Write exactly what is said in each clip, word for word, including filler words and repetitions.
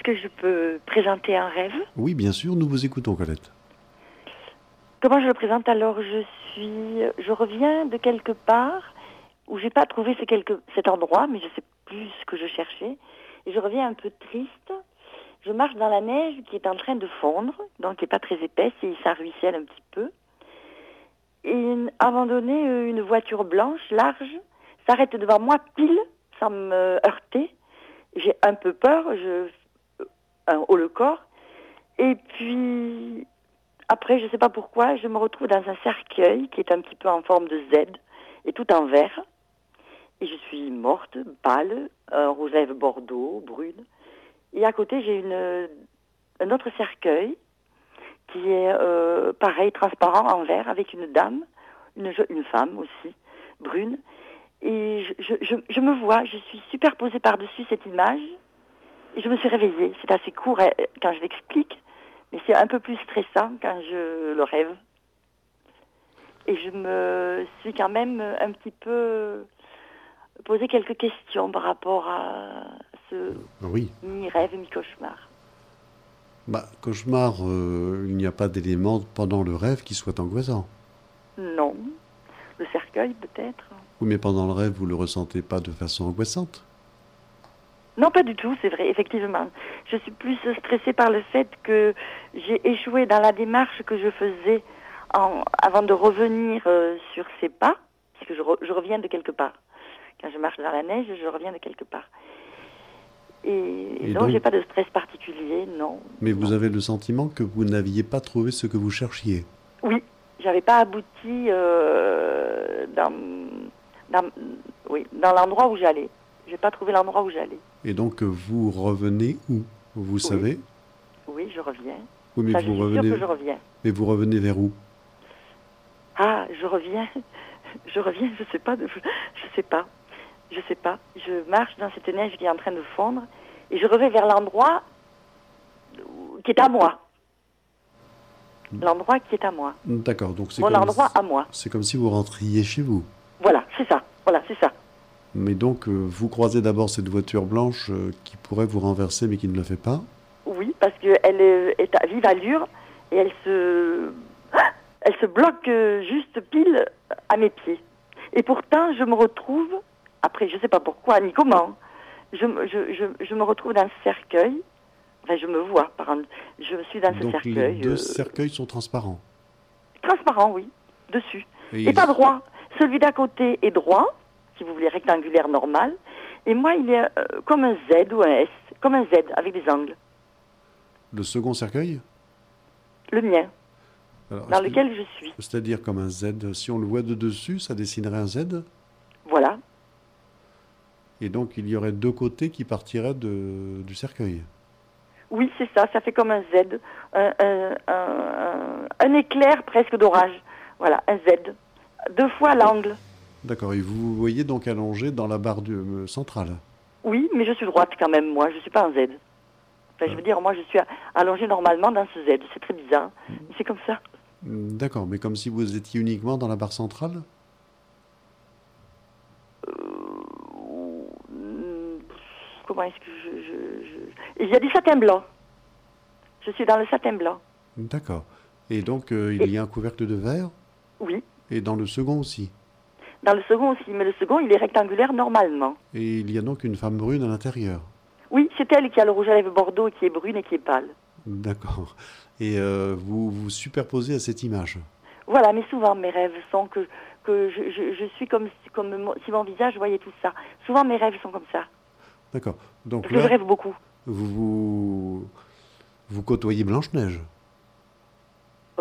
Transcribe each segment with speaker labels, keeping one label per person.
Speaker 1: que je peux présenter un rêve?
Speaker 2: Oui, bien sûr, nous vous écoutons, Colette.
Speaker 1: Comment je le présente? Alors, je suis, je reviens de quelque part où j'ai pas trouvé ce quelque, cet endroit, mais je sais plus ce que je cherchais. Et je reviens un peu triste. Je marche dans la neige qui est en train de fondre, donc qui est pas très épaisse et ça ruisselle un petit peu. Et à un moment donné, une voiture blanche, large, s'arrête devant moi pile, sans me heurter. J'ai un peu peur, je un haut le corps. Et puis après, je ne sais pas pourquoi, je me retrouve dans un cercueil qui est un petit peu en forme de Z et tout en vert. Et je suis morte, pâle, un rouge à lèvres bordeaux, brune. Et à côté, j'ai une, un autre cercueil qui est euh, pareil, transparent en vert, avec une dame, une, une femme aussi, brune. Et je, je, je, je me vois, je suis superposée par-dessus cette image. Et je me suis réveillée. C'est assez court quand je l'explique, mais c'est un peu plus stressant quand je le rêve. Et je me suis quand même un petit peu posé quelques questions par rapport à ce
Speaker 2: Oui.
Speaker 1: mi-rêve, mi-cauchemar.
Speaker 2: Bah, cauchemar, euh, il n'y a pas d'élément pendant le rêve qui soit angoissant.
Speaker 1: Non. Le cercueil, peut-être.
Speaker 2: Oui, mais pendant le rêve, vous ne le ressentez pas de façon angoissante?
Speaker 1: Non, pas du tout, c'est vrai, effectivement. Je suis plus stressée par le fait que j'ai échoué dans la démarche que je faisais en, avant de revenir euh, sur ces pas, parce que je, re, je reviens de quelque part. Quand je marche dans la neige, je reviens de quelque part. Et,
Speaker 2: Et
Speaker 1: donc,
Speaker 2: donc,
Speaker 1: j'ai pas de stress particulier, non.
Speaker 2: mais vous
Speaker 1: non.
Speaker 2: avez le sentiment que vous n'aviez pas trouvé ce que vous cherchiez?
Speaker 1: Oui, j'avais pas abouti euh, dans, dans, oui, dans l'endroit où j'allais. J'ai pas trouvé l'endroit où j'allais.
Speaker 2: Et donc, vous revenez où? Vous
Speaker 1: oui.
Speaker 2: savez?
Speaker 1: Oui, je reviens.
Speaker 2: Oui, mais
Speaker 1: Ça,
Speaker 2: vous
Speaker 1: je suis
Speaker 2: revenez...
Speaker 1: sûre que je reviens.
Speaker 2: Mais vous revenez vers où?
Speaker 1: Ah, je reviens. Je reviens, je sais pas. De... Je sais pas. Je sais pas. Je marche dans cette neige qui est en train de fondre et je reviens vers l'endroit qui est à moi. L'endroit qui est à moi.
Speaker 2: D'accord, donc c'est
Speaker 1: Mon
Speaker 2: comme
Speaker 1: endroit
Speaker 2: si...
Speaker 1: à moi.
Speaker 2: C'est comme si vous rentriez chez vous.
Speaker 1: Voilà, c'est ça. Voilà, c'est ça.
Speaker 2: Mais donc, euh, vous croisez d'abord cette voiture blanche euh, qui pourrait vous renverser, mais qui ne le fait pas?
Speaker 1: Oui, parce qu'elle est, est à vive allure et elle se, elle se bloque juste pile à mes pieds. Et pourtant, je me retrouve, après, je ne sais pas pourquoi ni comment, je, je, je, je me retrouve dans ce cercueil. Enfin, je me vois, par un, je suis dans ce
Speaker 2: Donc
Speaker 1: cercueil.
Speaker 2: les deux
Speaker 1: euh,
Speaker 2: cercueils sont transparents?
Speaker 1: Transparent, oui, dessus.
Speaker 2: Et,
Speaker 1: Et
Speaker 2: ils...
Speaker 1: pas droit. Celui d'à côté est droit, si vous voulez, rectangulaire normal. Et moi, il est euh, comme un Z ou un S, comme un Z, avec des angles.
Speaker 2: Le second cercueil?
Speaker 1: Le mien,
Speaker 2: Alors,
Speaker 1: dans
Speaker 2: que...
Speaker 1: lequel je suis.
Speaker 2: C'est-à-dire comme un Z. Si on le voit de dessus, ça dessinerait un Z?
Speaker 1: Voilà.
Speaker 2: Et donc il y aurait deux côtés qui partiraient de... du cercueil?
Speaker 1: Oui, c'est ça, ça fait comme un Z, un, un, un, un éclair presque d'orage. Voilà, un Z. Deux fois l'angle.
Speaker 2: D'accord, et vous vous voyez donc allongé dans la barre du, euh, centrale?
Speaker 1: Oui, mais je suis droite quand même, moi, je ne suis pas un Z. Enfin, je veux dire, moi, je suis allongée normalement dans ce Z. C'est très bizarre, mais c'est comme ça.
Speaker 2: D'accord, mais comme si vous étiez uniquement dans la barre centrale?
Speaker 1: Euh, comment est-ce que je, je, je... Il y a du satin blanc. Je suis dans le satin blanc.
Speaker 2: D'accord. Et donc, euh, il
Speaker 1: Et...
Speaker 2: y a un couvercle de verre?
Speaker 1: Oui.
Speaker 2: Et dans le second aussi?
Speaker 1: Dans le second aussi, mais le second, il est rectangulaire normalement.
Speaker 2: Et il y a donc une femme brune à l'intérieur?
Speaker 1: Oui, c'est elle qui a le rouge à lèvres bordeaux, qui est brune et qui est pâle.
Speaker 2: D'accord. Et euh, vous vous superposez à cette image?
Speaker 1: Voilà, mais souvent mes rêves sont que, que je, je, je suis comme, comme si mon visage voyait tout ça. Souvent mes rêves sont comme ça.
Speaker 2: D'accord. Donc
Speaker 1: Parce
Speaker 2: là,
Speaker 1: que je rêve beaucoup.
Speaker 2: Vous, vous, vous côtoyez Blanche-Neige?
Speaker 1: Euh,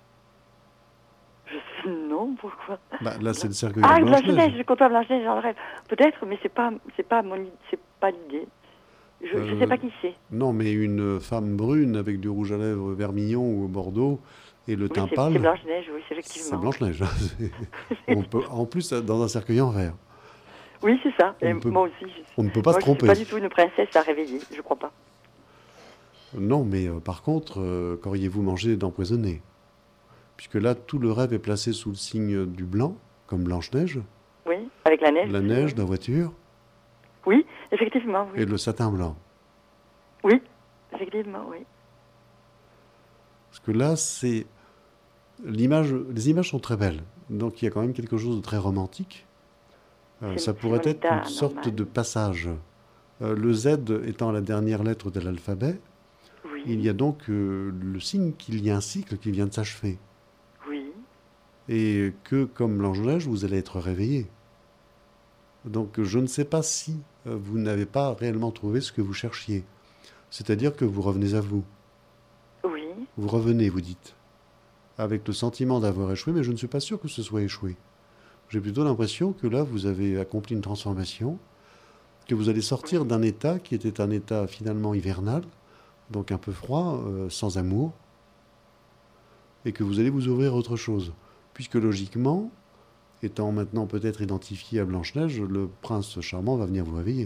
Speaker 1: je sais, non, pourquoi?
Speaker 2: Bah, là, c'est le cercueil
Speaker 1: Ah,
Speaker 2: de Blanche-Neige.
Speaker 1: Blanche-Neige, je côtoie Blanche-Neige dans le rêve. Peut-être, mais c'est pas, c'est pas mon, c'est pas l'idée. Je ne
Speaker 2: Euh,
Speaker 1: sais pas qui c'est.
Speaker 2: Non, mais une femme brune avec du rouge à lèvres vermillon ou bordeaux et le
Speaker 1: Oui,
Speaker 2: teint
Speaker 1: c'est,
Speaker 2: pâle.
Speaker 1: c'est Blanche-Neige, oui, c'est effectivement.
Speaker 2: C'est Blanche-Neige. On peut, en plus, dans un cercueil en verre.
Speaker 1: Oui, c'est ça. Et
Speaker 2: On peut-
Speaker 1: moi aussi. Je,
Speaker 2: On ne peut pas
Speaker 1: moi,
Speaker 2: se
Speaker 1: je suis
Speaker 2: tromper.
Speaker 1: pas du tout une princesse à réveiller, je crois pas.
Speaker 2: Non, mais euh, par contre, euh, qu'auriez-vous mangé d'empoisonné? Puisque là, tout le rêve est placé sous le signe du blanc, comme Blanche-Neige,
Speaker 1: Oui, avec la neige.
Speaker 2: la
Speaker 1: aussi,
Speaker 2: neige,
Speaker 1: oui.
Speaker 2: la voiture
Speaker 1: Oui, effectivement, oui.
Speaker 2: et le satin blanc.
Speaker 1: Oui, effectivement, oui.
Speaker 2: Parce que là, c'est l'image, les images sont très belles. Donc il y a quand même quelque chose de très romantique. Euh,
Speaker 1: C'est
Speaker 2: ça
Speaker 1: c'est
Speaker 2: pourrait
Speaker 1: mon
Speaker 2: être une
Speaker 1: état
Speaker 2: sorte
Speaker 1: normal.
Speaker 2: de passage. Euh, le Z étant la dernière lettre de l'alphabet, il y
Speaker 1: Oui,
Speaker 2: a donc euh, le signe qu'il y a un cycle qui vient de s'achever.
Speaker 1: oui,
Speaker 2: Et que, comme Blanche-Neige, vous allez être réveillé. Donc je ne sais pas si euh, vous n'avez pas réellement trouvé ce que vous cherchiez. C'est-à-dire que vous revenez à vous.
Speaker 1: oui.
Speaker 2: Vous revenez, vous dites, avec le sentiment d'avoir échoué, mais je ne suis pas sûr que ce soit échoué. J'ai plutôt l'impression que là, vous avez accompli une transformation, que vous allez sortir
Speaker 1: Oui.
Speaker 2: d'un état qui était un état finalement hivernal, donc un peu froid, euh, sans amour, et que vous allez vous ouvrir à autre chose. Puisque logiquement, étant maintenant peut-être identifié à Blanche-Neige, le prince charmant va venir vous réveiller.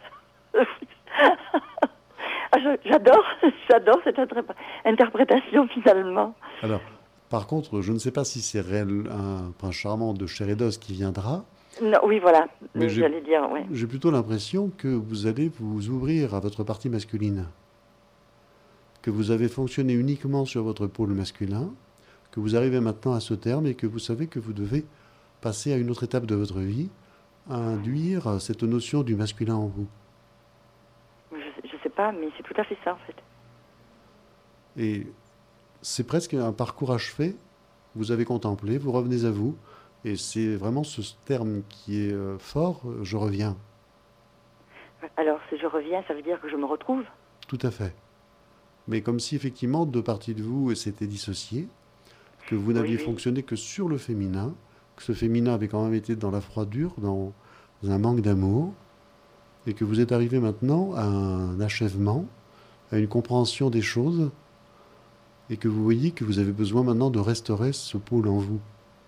Speaker 1: Ah, je- j'adore, j'adore cette interpr- interprétation finalement.
Speaker 2: Alors, par contre, je ne sais pas si c'est réel un prince charmant de Chérédos qui viendra,
Speaker 1: Non, oui, voilà,
Speaker 2: mais
Speaker 1: mais
Speaker 2: j'ai
Speaker 1: j'allais dire, ouais.
Speaker 2: j'ai plutôt l'impression que vous allez vous ouvrir à votre partie masculine, que vous avez fonctionné uniquement sur votre pôle masculin, que vous arrivez maintenant à ce terme et que vous savez que vous devez passer à une autre étape de votre vie, à induire cette notion du masculin en vous.
Speaker 1: Je, je sais pas, mais c'est tout à fait ça en fait.
Speaker 2: Et c'est presque un parcours achevé, vous avez contemplé, vous revenez à vous, et c'est vraiment ce terme qui est euh, fort, euh, je reviens,
Speaker 1: Alors, si je reviens, ça veut dire que je me retrouve.
Speaker 2: tout à fait. Mais comme si effectivement deux parties de vous s'étaient dissociées, que vous
Speaker 1: Oui,
Speaker 2: n'aviez
Speaker 1: oui.
Speaker 2: fonctionné que sur le féminin, que ce féminin avait quand même été dans la froidure, dans un manque d'amour, et que vous êtes arrivé maintenant à un achèvement, à une compréhension des choses, et que vous voyez que vous avez besoin maintenant de restaurer ce pôle en vous.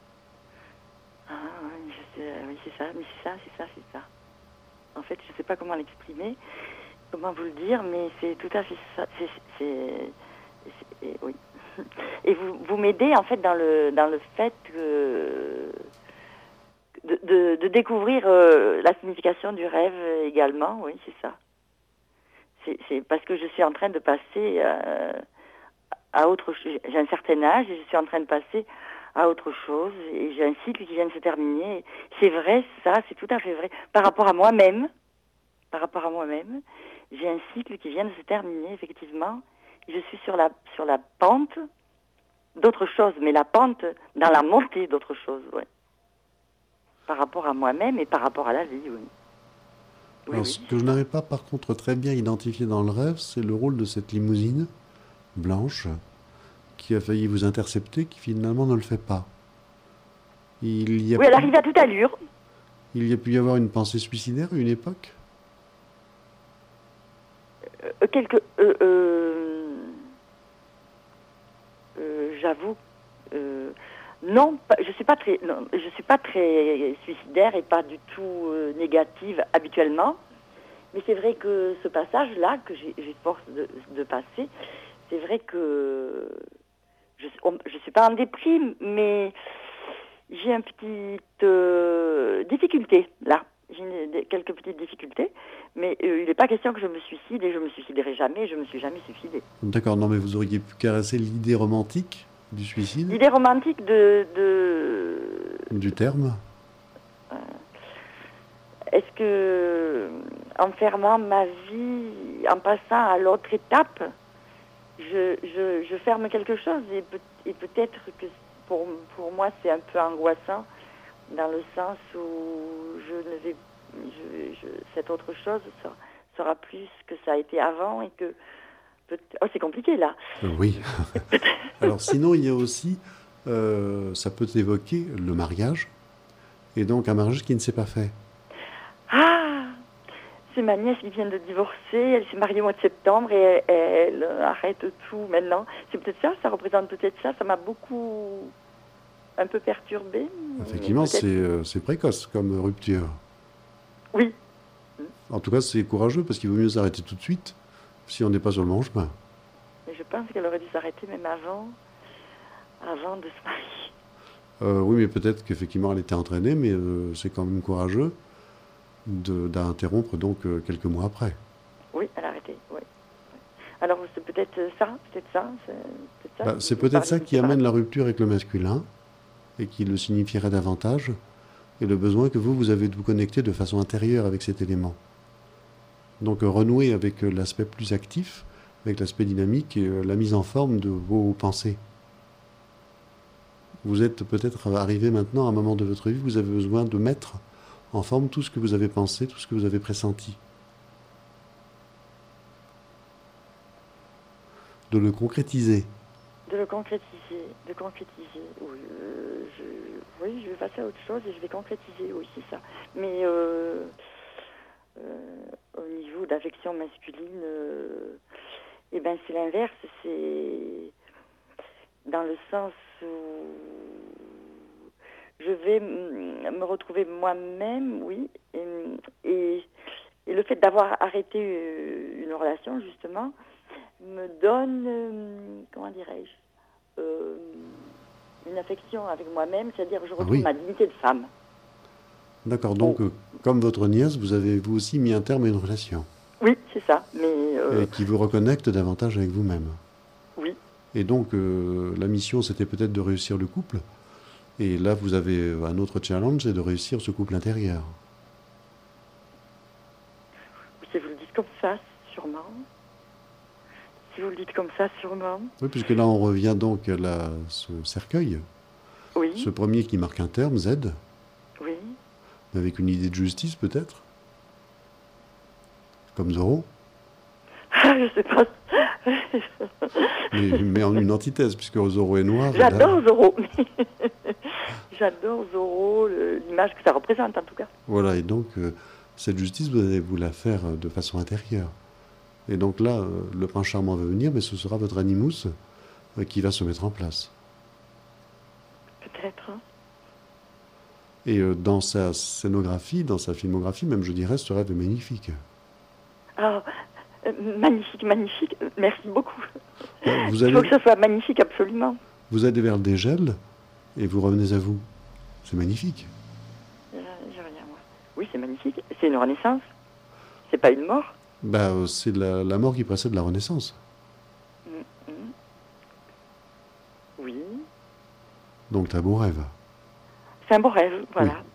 Speaker 1: Ah, ouais, je sais, oui, c'est ça, mais c'est ça, c'est ça, c'est ça. En fait, je sais pas comment l'exprimer, comment vous le dire, mais c'est tout à fait ça. C'est, c'est, c'est- et oui. Et vous, vous m'aidez en fait dans le dans le fait que de, de, de découvrir euh, la signification du rêve également. Oui, c'est ça. C'est, c'est parce que je suis en train de passer euh, à autre chose. J'ai un certain âge et je suis en train de passer à autre chose et j'ai un cycle qui vient de se terminer. C'est vrai, ça, c'est tout à fait vrai. Par rapport à moi-même, par rapport à moi-même, j'ai un cycle qui vient de se terminer, effectivement. Je suis sur la, sur la pente d'autre chose, mais la pente dans la montée d'autre chose, ouais. Par rapport à moi-même et par rapport à la vie, oui. Oui,
Speaker 2: Alors,
Speaker 1: oui,
Speaker 2: ce que je
Speaker 1: c'est ça.
Speaker 2: n'arrive pas par contre très bien identifié dans le rêve, c'est le rôle de cette limousine blanche qui a failli vous intercepter, qui finalement ne le fait pas. Il y a
Speaker 1: Oui, elle
Speaker 2: pu,
Speaker 1: arrive à toute allure.
Speaker 2: il y a pu y avoir une pensée suicidaire à une époque.
Speaker 1: Euh, quelque, euh, euh, euh, j'avoue, euh, non, pas- je suis pas très, non, je suis pas très suicidaire et pas du tout euh, négative habituellement. Mais c'est vrai que ce passage-là que j'ai j'ai force de, de passer, c'est vrai que je ne suis pas en déprime, mais j'ai une petite euh, difficulté là. J'ai une- des- quelques petites difficultés, mais euh, il n'est pas question que je me suicide et je me suiciderai jamais. Je me suis jamais suicidée.
Speaker 2: D'accord, non mais vous auriez pu caresser l'idée romantique du suicide,
Speaker 1: L'idée romantique de, de
Speaker 2: du terme.
Speaker 1: est-ce que en fermant ma vie, en passant à l'autre étape, je, je, je ferme quelque chose et, peut, et peut-être que pour, pour moi c'est un peu angoissant dans le sens où je ne vais, je, je, cette autre chose sera, sera plus que ça a été avant et que peut, oh c'est compliqué là.
Speaker 2: Euh, oui. Alors sinon, il y a aussi, euh, ça peut évoquer le mariage, et donc un mariage qui ne s'est pas fait.
Speaker 1: Ah, c'est ma nièce qui vient de divorcer, elle s'est mariée au mois de septembre et elle, elle arrête tout maintenant. C'est peut-être ça, ça représente peut-être ça, ça m'a beaucoup un peu perturbée.
Speaker 2: Effectivement, c'est euh, c'est précoce comme rupture.
Speaker 1: Oui.
Speaker 2: En tout cas, c'est courageux parce qu'il vaut mieux s'arrêter tout de suite si on n'est pas sur le bon chemin.
Speaker 1: Mais je pense qu'elle aurait dû s'arrêter même avant, avant de se marier.
Speaker 2: Euh, oui, mais peut-être qu'effectivement elle était entraînée, mais euh, c'est quand même courageux de- d'interrompre donc euh, quelques mois après.
Speaker 1: Oui, elle a arrêté, oui. Alors c'est peut-être ça, peut-être ça. C'est peut-être ça,
Speaker 2: Bah,
Speaker 1: qui-
Speaker 2: c'est
Speaker 1: vous
Speaker 2: peut-être
Speaker 1: parlez
Speaker 2: ça
Speaker 1: de
Speaker 2: qui amène
Speaker 1: séparation.
Speaker 2: la rupture avec le masculin et qui le signifierait davantage, et le besoin que vous, vous avez de vous connecter de façon intérieure avec cet élément. Donc euh, renouer avec euh, l'aspect plus actif, avec l'aspect dynamique et euh, la mise en forme de vos pensées. Vous êtes peut-être arrivé maintenant à un moment de votre vie où vous avez besoin de mettre en forme tout ce que vous avez pensé, tout ce que vous avez pressenti. De le concrétiser.
Speaker 1: De le concrétiser, de concrétiser. Oui, euh, je, oui, je vais passer à autre chose et je vais concrétiser, oui, c'est ça. Mais euh, euh, au niveau d'affection masculine, euh, eh ben c'est l'inverse, c'est dans le sens où je vais mm, me retrouver moi-même, oui, et, et, et le fait d'avoir arrêté euh, une relation, justement, me donne, euh, comment dirais-je, euh, une affection avec moi-même, c'est-à-dire que je
Speaker 2: Ah
Speaker 1: retrouve
Speaker 2: oui,
Speaker 1: ma dignité de femme.
Speaker 2: d'accord.
Speaker 1: Oh,
Speaker 2: Donc, euh, comme votre nièce, vous avez vous aussi mis un terme à une relation
Speaker 1: oui, c'est ça, mais euh,
Speaker 2: et qui vous reconnecte davantage avec vous-même.
Speaker 1: oui,
Speaker 2: Et donc, euh, la mission, c'était peut-être de réussir le couple. Et là, vous avez un autre challenge, c'est de réussir ce couple intérieur.
Speaker 1: si vous le dites comme ça, sûrement. Si vous le dites comme ça, sûrement.
Speaker 2: Oui, puisque là, on revient donc à la- ce cercueil,
Speaker 1: Oui,
Speaker 2: ce premier qui marque un terme, Z,
Speaker 1: oui.
Speaker 2: avec une idée de justice peut-être, comme Zorro,
Speaker 1: Je sais pas.
Speaker 2: mais, mais en une antithèse, puisque Zorro est noir. Et là,
Speaker 1: J'adore Zorro. J'adore Zorro, le- l'image que ça représente en tout cas.
Speaker 2: voilà, et donc, euh, cette justice, vous allez vous la faire euh, de façon intérieure. Et donc là, euh, le prince charmant va venir, mais ce sera votre animus euh, qui va se mettre en place.
Speaker 1: Peut-être. Hein.
Speaker 2: Et euh, dans sa scénographie, dans sa filmographie, même je dirais, ce rêve est magnifique.
Speaker 1: Ah, euh, magnifique, magnifique. Euh, Merci beaucoup.
Speaker 2: Là, vous
Speaker 1: Il faut
Speaker 2: allez,
Speaker 1: que ça soit magnifique, absolument.
Speaker 2: vous allez vers le dégel et vous revenez à vous. C'est magnifique.
Speaker 1: Euh, J'ai rien, moi. Oui, c'est magnifique. C'est une renaissance. C'est pas une mort.
Speaker 2: Bah, euh, c'est la, la mort qui précède la renaissance.
Speaker 1: Mm, mm. Oui.
Speaker 2: Donc, t'as beau rêve.
Speaker 1: C'est un beau rêve, voilà.